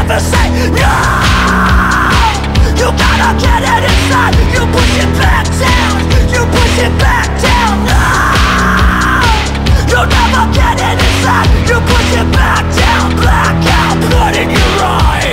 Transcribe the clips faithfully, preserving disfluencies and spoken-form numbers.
never say no. You gotta get it inside. You push it back down. You push it back down. No, you'll never get it inside. You push it back down. Blackout, blood in your eye.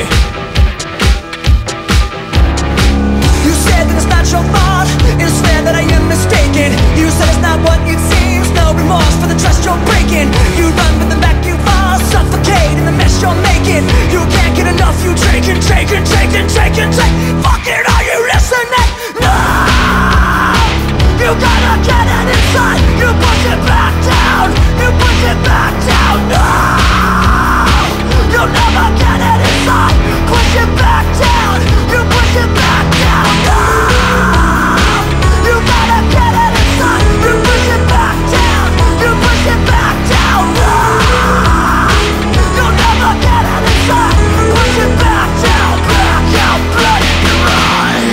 You said that it's not your fault. It's fair that I am mistaken. You said it's not what it seems. No remorse for the trust you're breaking. You run but then back you fall. Suffocate in the mess you're making. You can't get enough. You take and take and take and take and take. Fuck it, are you listening? No, you gotta get it inside. You push it back down. You push it back down. No, you'll never get it inside. Push it back down. You push it back down. No, you gotta get it inside. You push it back down. You push it back down. No, you'll never get it inside. Push it back down. Black out, blood in your eye.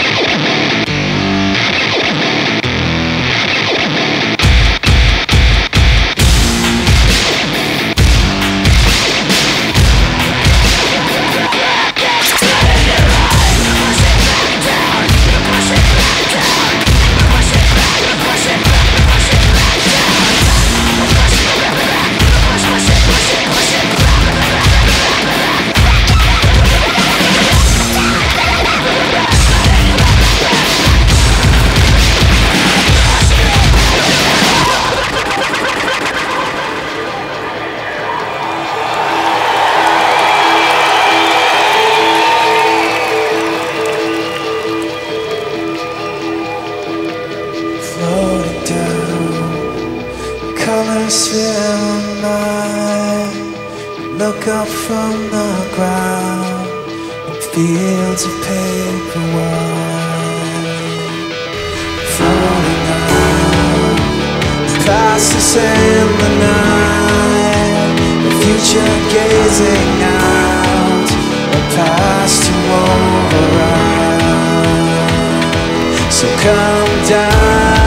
Floating down, colors fill the night. Look up from the ground, in fields of paper white. Floating out, past us in the night. The future gazing out, a past to override. So come down.